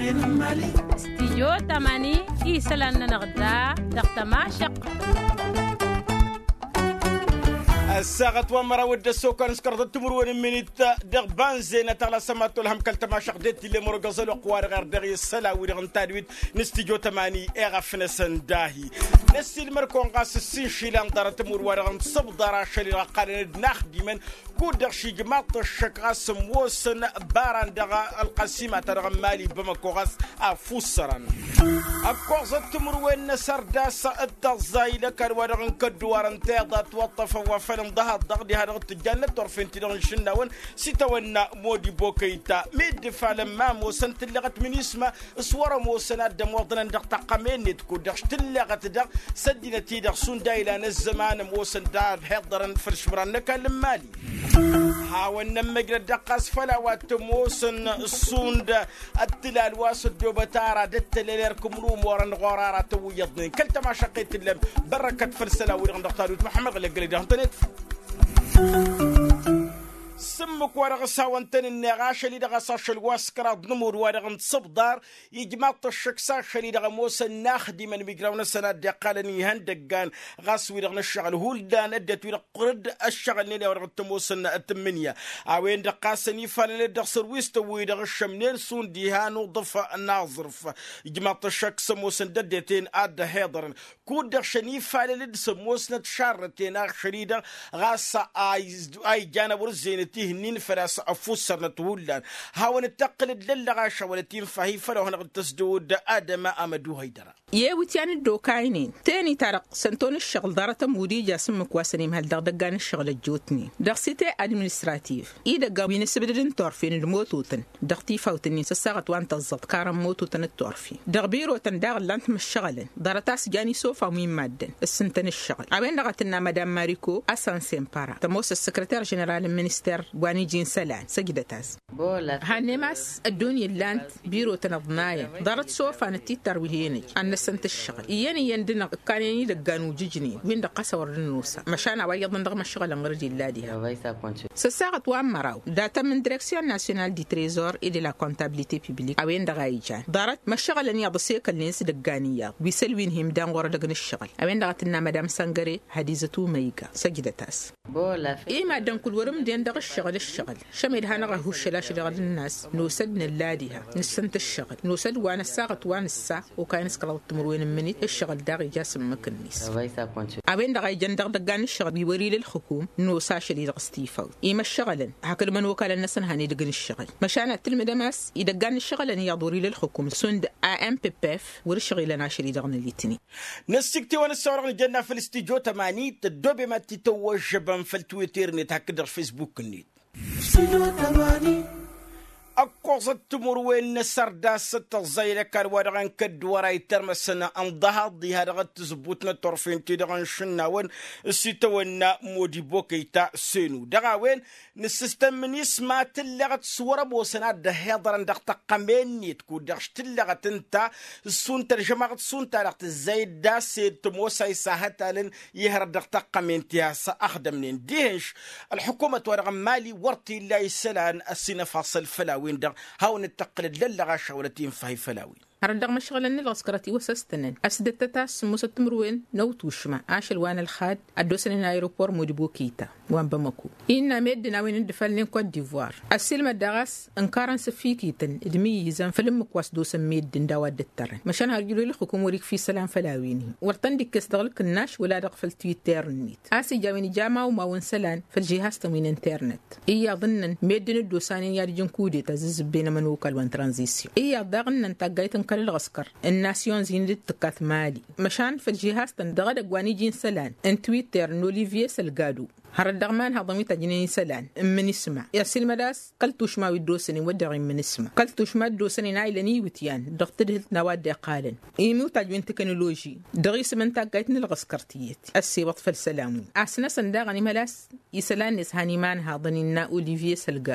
استيجو تماني إيسلان نغدا دقتما شق الساعة ومرة ود السوق نسكر التمرون من دغبان زينة على سمات الهم كلتما شقدت اللي مرقصل وقوار غير دغي السلا ودغن تادويت نستيجو تماني اغفنا سنداهي نسي المركون قاس السين شيلان دار تمر ورغن صب دار شلي قارن ناخدي من كود شي جماعة الشك قاسم وسن باران دغا القسيمة ترغم مالي بمكو غاس افوسران اكوز التمرون نسر داس التزايد كان ورغن كدوارن تيضا توطف وفلم ظهر ضغدي هذا الجنة طرفين تدون شناون ستونا مودي بوكيتا ميد فعل ما موسن تلغت من اسمه صور موسن الدم وضنا دق تقمين تكو دق تلغت دق سدنا تيدق سون دايلا الزمان موسن دار حضرا فرشمران نكلم مالي حاولنا مجرد دقاس فلاوات موسن السوند التلال واسد دوبتارا دتليركم روم ورن غرارة تويضني كلتا ما شقيت اللم بركة فرسلا ورغن دختاريت محمد غلق ده انتنت سمك ورغ ساوانتن النغاش اللي دغا صاش الواسكرا نمور ورغ صبدار يجمعط الشكساش اللي دغا موسى ناخدي من بيقراونا سنة دقالني هندقان غاس ورغ نشغل هولدان ادت ورغ قرد الشغل نيلي ورغ التموسى التمنية اوين دقاسني فالي دغ سرويست ويدغ الشمنين سون ديهانو ضفا الناظرف يجمعط الشكس موسى ددتين اد هيضرن كود دغ شني فالي دغ سموسى تشارتين اخشري دغ غاس اي جانب ورزين تهنين فراس أفوسر نتولان هاون التقلد للغاشة ولتين فهي فلوهن التسدود آدم أمدو هيدرا ياوتيان الدوكاينين تاني تارق سنتون الشغل دارة مودي جاسم كواسني مهل دغدغان الشغل الجوتني دغسيتي ادمنستراتيف إذا قاوين سبدرين طرفين الموتوتن دغتي فوتني سساغت وان تزبط كارم موتوتن الطرفي دغبيرو تنداغ لانت مش شغلن دارتاس جاني سوفا ومين مادن السنتن الشغل عوين دغتنا مدام ماريكو أسان سيمبارا تموس السكرتير جنرال المينستير واني جين سلان سجدتاز هانيماس الدنيا اللانت بيرو تنظنايا دارت سوفا نتي ترويهيني أن سنت الشغل يني يندنا كانيني دقانو جيجني وين دقاسة ورنوسا مشانا ويض من رغم الشغل انغرجي اللاديها سساغت وان مراو داتا من ديريكسيون ناسيونال دي تريزور إلي لا كونتابليتي بيبليك اوين دغايجان دارت ما الشغل ان يضسيك الناس دقانية ويسلوين هم دان ورا دقن الشغل اوين دغتنا مدام سانغري هديزتو ميغا سجدتاز إيما دان كل ورم دين دغ الشغل شميل هنغه هو الشلاش دغ الناس نوسد اللاديها نسنت الشغل نوسد وان الساغت وان السا وكاين سكرا تمروين منيت الشغل داغي جاسم مكنيس اوين دغاي جن دغان الشغل بيوري للحكوم نوسا شديد استيفاو إيما الشغل هكذا من وكاله الناس هاني دغن الشغل مشان التلمدماس يدغان الشغل ان يضوري للحكوم سند ام بي بي اف ورشغل لنا شديد دغن الليتني نسكتي ونسورغ الجنه في الاستيجو 80 تدوبي ما تتوجب في التويتر نتاكد فيسبوك نيت أقوز التمروين نسردا ستة زيلة كارورغان كدوراي ترمسنا أنضها ضي هذا تزبوتنا طرفين تدغن شناون ستونا مودي بوكيتا سينو دغاوين نسيستم من يسمع تلغت صورة موسنا دهيضران دغ تقامين نيتكو دغش تلغت انتا سون ترجمة سون تلغت الزايد دا سيد تموسا يساهتالن يهر دغ تقامين تياسا أخدمنين ديهش الحكومة ورغم مالي ورتي الله يسلان السنة فاصل فلاوين دغ هاون التقلد للغاشة ولتين فهي فلاوين هردغ مشغل ان العسكرتي وسستنن اسدتتاس موستمروين نوت وشما عاش الوان الخاد ادوسن الايروبور موديبو كيتا وان بمكو ان مدنا وين ندفلن كوت ديفوار السلم الدغاس انكارن سفيكيتن ادمي يزن فيلم كواس دوس ميد داواد الترن مشان هرجلو الحكومه وريك في سلام فلاويني ورتندك كسدغلك الناش ولا دغ في التويتر نيت اسي جاويني جاما وما ونسلان في الجهاز تموين انترنت اي ظنن ميدن دوسانين يارجن كودي تزز بين منوكل وان ترانزيسيون اي ضغن انتقيتن العسكر الناسيون زين التقاث مالي مشان في الجهاز تندغد اقواني جين سلان ان تويتر نوليفيه سلقادو هردغمان هضمي تجنين سلان من اسمع يا سلمداس قلتوش ما ودوسني ودغي من اسمع قلتوش ما دوسني نايلني وتيان دغتدهت نواد قالن ايمو تجوين تكنولوجي دغيس من تاقيتني العسكرتيت السيبط في السلام اسنا سندغني ملاس يسلان نس هانيمان هضنينا اوليفيه سلقادو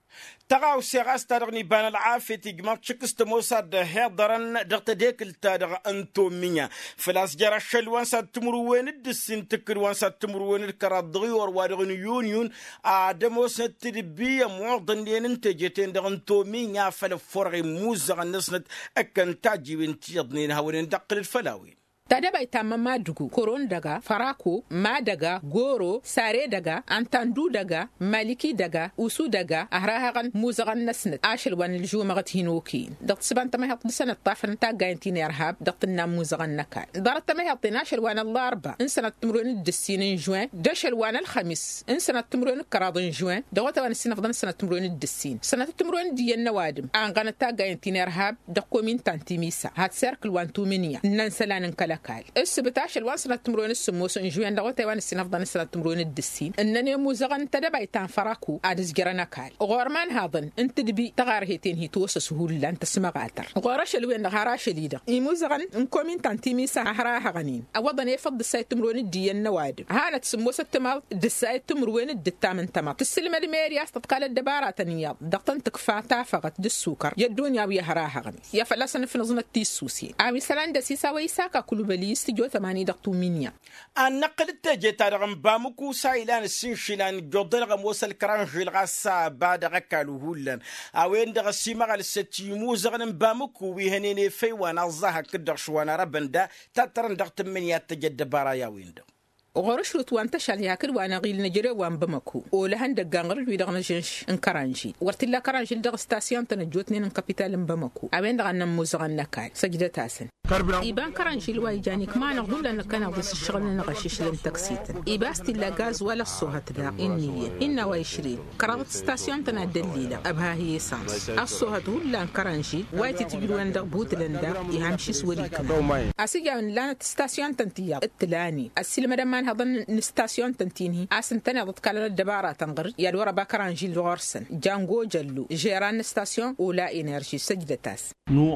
تغاو سيغاس تارغني بان العافية تجمع تشكست موساد هيضرن دغت ديك التارغ أنتو ميا فلاس جرى الشلوان ساد تمروين الدسين تكروان ساد تمروين الكرادغي وروارغن يونيون آدمو ستربية معضن لين انتجتين دغنتو ميا فلفورغي موزغ النسنت أكن تاجي وانتيضنين هاولين دقل الفلاوين tada bai tamma madugu koron daga farako ma daga goro sare daga antandu daga maliki daga usu daga ahrahagan muzagan nasnat ashir wan aljumagat hinoki daqt saban tama hat sanat tafan ta gaintin yarhab daqt nam muzagan nakal darat tama hat ashir wan al-arba in sanat tumrun الدسين جوان دشل wan الخميس in sanat tumrun karadin juin daqt wan sinafdan sanat tumrun الدسين sanat tumrun diyan nawadim an ganat ta gaintin yarhab daqomin tantimisa hat circle wan tuminiya nan salanin kala السبتاش الوانسنا تمرون السموس نجوين دغوتي وان السنفضان السنة تمرون الدسين انني موزغن تدبا يتان فراكو ادز جرانا كال غورمان هاضن انت دبي تغارهيتين هي توسس هول لان تسمع غاتر غوراش الوين غاراش ليدا يموزغن انكومين تانتيمي ساحراها غنين اوضن يفض الساي تمرون الديان نوادم هانت سموس التمال دساي تمرون الدتامن تمام تسلم الميرياس تتقال الدبارات نياب دقتن تكفاتا فقط دسوكر يدون يا ويهراها غني يا فلاسن في نظن التيسوسي اوي سلان دسيسا ويساكا كل بلي استجو 8 دقتو مينيا النقل التاجي تارغم بامكو سايلان السنشلان جودرغم وصل كرانجي الغاسا بعد غكالو هولان اوين دغ السيمغ الستيمو زغن بامكو ويهنيني في وانا الزاها كدغ شوانا ربندا تاترن دغت منيات تجد بارايا ويندو غورش روتوان تشال ياكل وانا غيل نجري وان بمكو ولا هند غانغر وي دغنا جنش ان كرانجي ورتلا كرانجي دغ ستاسيون تنجوتني ان كابيتال بمكو اوين دغنا موزغن نكاي سجده تاسن إيبان كرانجي الواي جانيك ما نقول لأن كان بس الشغل نغشش لهم تكسيت إيباستي لا غاز ولا الصوهة دا إنية إنا ويشرين كرامة ستاسيون تنادليلة أبها هي سانس الصوهة ولا كرانجي واي تتجرو عند بوت لندا يهمشي سوريكنا أسيجا من لانة ستاسيون تنتيا التلاني السلمة دمان هذن نستاسيون تنتيني أسن تاني ضد كالنا الدبارة تنغر يالورا باكرانجي الغرسن جانجو جلو جيران ستاسيون ولا إنرجي سجدة تاس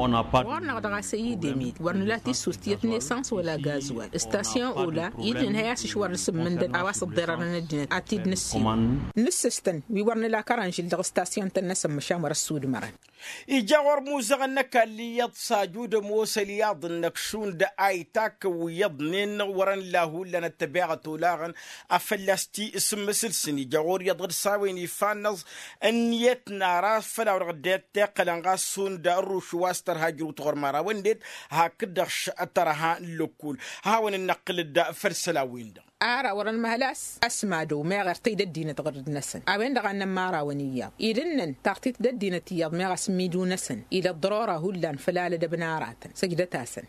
ورنا غدا سيدي ميت ورنلاتي سوستيت نيسانس ولا غازوال استاسيون اولا يدن هياس شوار السم من دن اواس الضرر ندن اتيد نسي نسستن وي ورنلا كرانجي دغ استاسيون تنسم مشامر السود مرن يجاور موزغنك اللي يتصاجود موسى ياض النكشون دا ايتاك ويضنين ورن له لنا التباغة لاغن افلستي اسم سلسن يجاور يضغر ساوين يفانز ان يتنا راس فلا ورغدات تاقلن غاسون دا الروش واستر هاجرو تغر مرا وندت هاكدخش اترها اللوكول هاون النقل الدا فرسلاوين دا آرا ورن مهلاس أسمادو ما غرتي ددينة تغرد نسن أبين دغنا مارا ونيا إذنن تغتيت ددينة تياض ما غسميدو نسن إلى الضرورة هلان فلالة دبنارات سجدة تاسن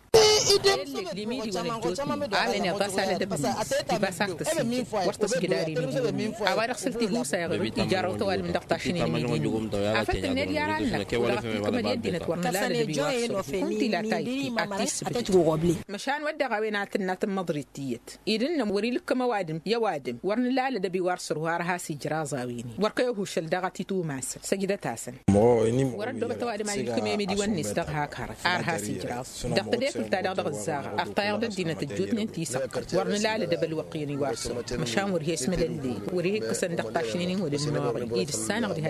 اللي لميدي ونجوتني عالين يغطاس على دبنيس تباساك تسيكي ورطس جداري ميدي أولا غسلتي هوسا يغلو إجارو طوال من دقتاشيني ميديني أفت النير يارانك ولغتي كما دينة ورنلالة دبي وارسو كنتي لا تايكي أتيس بتي مشان ودى غاوينات النات المضريتيت إذن وريل كما وادم يا وادم ورن لا لدبي وارسر وارها سجرا زاويني ورقيه شلدغتي تو ماس سجده تاسن ورد دوبت وادم على الكميمي دي ونس دغها كار ارها سجرا دقت ديك تاع دغ الزاغ اختار دينه تجود ننتي سكر ورن لا لدبل وقيني وارسر مشاور هي اسم اللي وريه كسن دقاشيني ودم ايد السنه غدي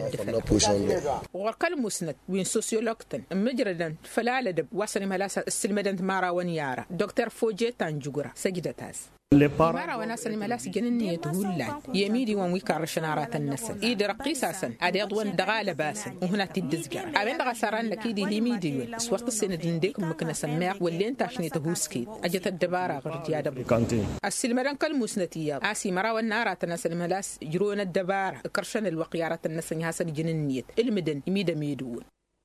هدف ورقل مسند وين سوسيولوجتن مجردا فلا لدب وصل ملاس السلمدنت مارا ونيارا دكتور فوجي تانجوغرا سجده تاس مرة وناس الملاس جننية تقول يميدي وان ويكار شنارات النسل إيد رقيساسا أدي أضوان دغالة باسا وهنا تدزجر أبين دغا ساران لكيدي يميدي سوارت السنة دنديك ممكن سماع واللين تاشني تهوسكيد أجت الدبارة غرديادة بكانتين السلمران كالموسنتية آسي مرة والنارات الناس الملاس جرون الدبارة كرشان الوقيارات النسل هاسا جننية المدن يميدا ميدون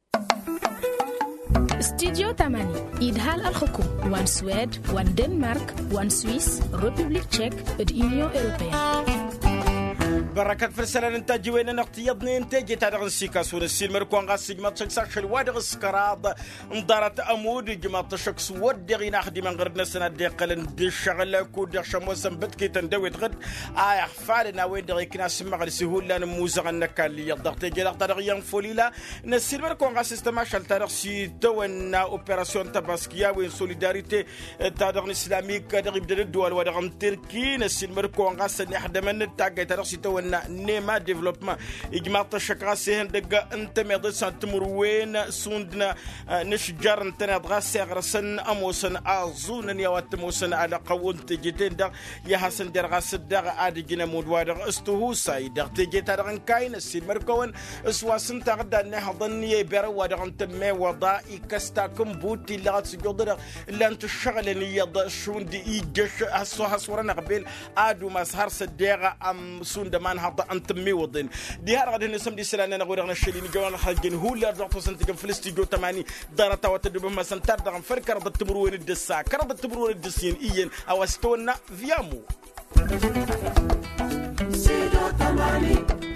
استديو تماني إدهال الحكوم وان سويد وان دنمارك وان سويس ريبوبليك تشيك اليونيون أوروبية بركات فرسلان انتاجي وين نقتيضني انتاجي تاع السيكاسون السيلمر كون غاسي ما تشكسش الوادغ السكراض مدارت امود جما تشكس ودغي ناخدي من غير نسنا ديقل دي شغل كود شموسن بتكي تندوي غد اي خفالنا وين دغي كنا سمع السهول لان موزغ النكال يضغط جي دغ ينفوليلا السيلمر كون غاسي استماشل تاع سي تونا اوبيراسيون تباسكيا وين سوليداريتي تاع الاسلاميك دغ يبدا الدول ودغ تركي السيلمر كون غاسي نخدم من تاع تاع سي تونا سن نيما ديفلوبمون إجماع تشكر سهل دقة أنت ميضي سنتمروين سوندنا نشجر أنتنا دغا سيغرسن أموسن أزون يوات موسن على قوون تجتين دغ يحسن درغا سدغ عادي جنا مودوار استهوساي دغ تجت دغن كاين السين مركون اسواسن تغدا نهضن يبر ودغن تمي وضائي كستاكم بوتي لغت سجودر الا انت الشغل اللي يض شون دي يجش حصورنا قبل ادو مسهر سدغ ام سون دمان هض انت مي وضن دي هر غادي نسم دي سلانا نغورنا شلين جوان خاجن هو لا رضعتو سنتكم في الاستوديو 80 دارتا وتدب ما سنتر دغن فركر بالتمرون الدسا كرب التمرون الدسين إيين أو استونا فيامو سيدو تماني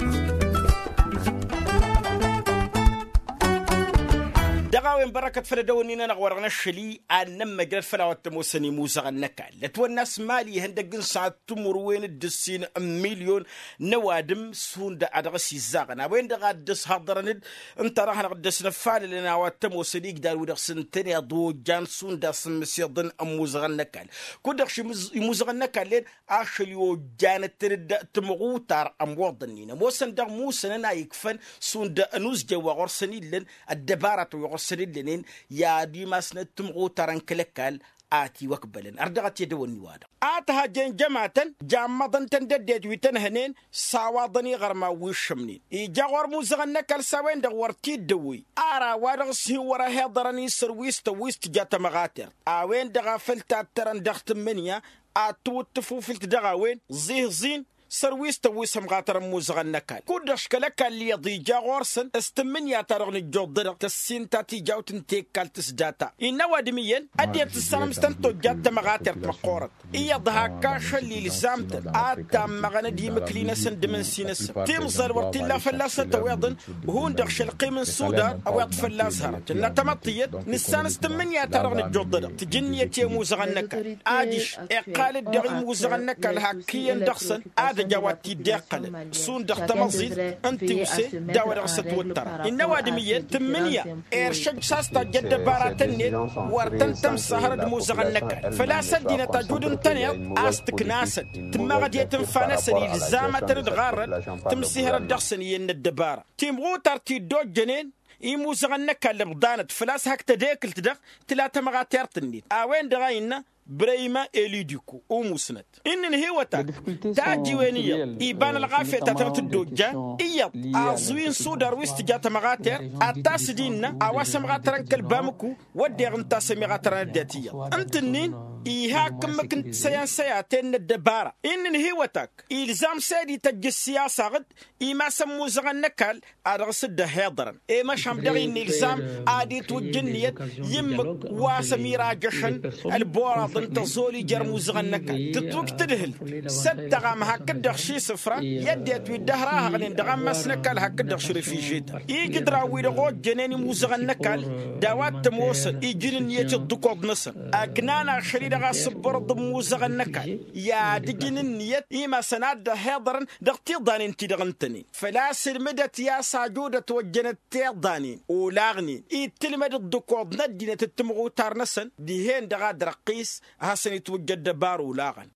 دغاوين بركة فلدونينا نغورنا الشلي أنم مجرد فلاوات موسني موسى النكال لتو الناس مالي هندقن ساعة تمروين الدسين مليون نوادم سون دا أدغسي زاغنا وين دغا الدس هادرند انت راح نقدس نفال لنا واتموسني قدار ودغسن تاني أضو جان سون دا سمسيضن موسى النكال كودغشي موسى النكال لين أشليو جانت ترد تمغوتار أموضنين موسن دا موسى نايكفن سون دا أنوز جوا غرسني لين الدبارة سريلين يا ديماس نتمغو تران كلكال آتي وكبلن أردغت يدوني وادا آتها جن جماعة جامضن تنددد ويتنهنين ساواضني غرما ويشمنين إيجاور موزغن نكال ساوين دغورتي دوي آرا وارغسي ورا هيضراني سرويست ويست جات مغاتر آوين دغافلتا تران دغت منيا آتو تفوفلت دغاوين زيه زين سرويس تويس مغاتر موزغن نكال كودش كلكا اللي يضيجا غورسن استمن يا ترغني جودر تسين تاتي جاوتن تيكال تسداتا إنا وادميا أديت السلام استنتو جات مغاتر مقورت إيا ضهاكاش اللي لزامت آتا مغانا دي مكلينا سند من سينس تيمزر ورتي لا فلاسة تويضن هون دغش القيمن سودان أو يطفل لازهر جنة تمطيت نسان استمن يا ترغني جودر تجنية يا موزغن نكال آديش إقال الدغي موزغن نكال هاكيا دغسن جواتي داقل سون دخت مزيد انت وسي داور غسط وتر ان وادميه تمنيه ارشد ساستا جد باراتني ورتن تم سهر موزغنك فلا سدينا تجود تني استك ناس تما غادي تنفانس الزامه تردغار تم سهر الدخسني الدبار تيم غوتر تي دو جنين يموزغنك لبضانت فلاس هك تداكل تدخ ثلاثه مغاتير تنيت اوين دغاينا بريما إليديكو ومسند إن هيوتا تاجي وينيا إيبان الغافية تتمت الدوجة إياد أزوين سودار ويستجات مغاتر أتاس ديننا أواس مغاتران كالبامكو ودي غنتاس مغاتران الداتية أنتنين إيهاكم مكنت سياتين الدبارة إن هيوتاك إلزام سيدي تجي السياسة غد إيما سمو زغن نكال أرغسد هيضرا إيما شامدغين إلزام آدي توجنية يمك واسميرا جشن البورا انت زولي جرمو زغنك تتوك تدهل سدغام هكذا شي سفرة يديت ويدهراها غنين دغام مسنكال هكذا شي ريفيجيت يقدر ويدغو جنيني موزغنكال دوات تموصل يجرين يتدقود نصر أقنانا شريدغا صبرد موزغنكال يا دقين النيت إما سناد هيضرن دغتي ضانين تدغنتني فلا سلمدت يا ساجودة وجنت تيضانين ولاغنين يتلمد الدقود ندينة التمغو تارنسن ديهين دغا درقيس هاسن يتوجد بارو لاغن